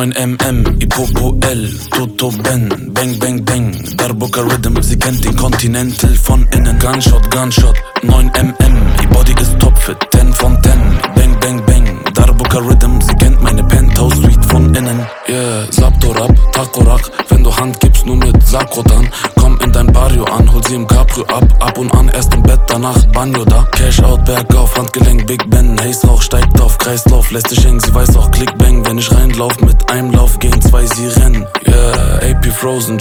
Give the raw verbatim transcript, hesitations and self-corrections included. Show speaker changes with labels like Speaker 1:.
Speaker 1: neun Millimeter, Ipopo L, Toto Ben, Bang Bang Bang, Darbuka Rhythm, sie kennt den Continental von innen. Gunshot, Gunshot, neun Millimeter, ihr Body ist topfit, zehn von zehn, Bang Bang Bang, Darbuka Rhythm, sie kennt meine Penthouse Suite von innen. Yeah, Saptorab, Takorak, wenn du Hand gibst, nur mit Sakrotan. Komm in dein Barrio an, hol sie im Cabrio ab, ab und an erst im Bett, danach Banjo da. Cash out, bergauf, Handgelenk, Big Ben, Haze Rauch steigt auf, Kreislauf, lässt dich hängen, sie weiß auch Clickbang. Wenn ich reinlauf, mit einem Lauf gehen zwei, sie rennen. Yeah, A P Frozen,